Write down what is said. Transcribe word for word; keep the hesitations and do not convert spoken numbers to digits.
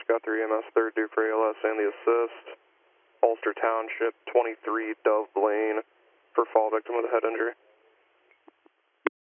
Guthrie E M S third due for A L S and the assist. Ulster Township, twenty-three Dove Lane for fall victim with a head injury.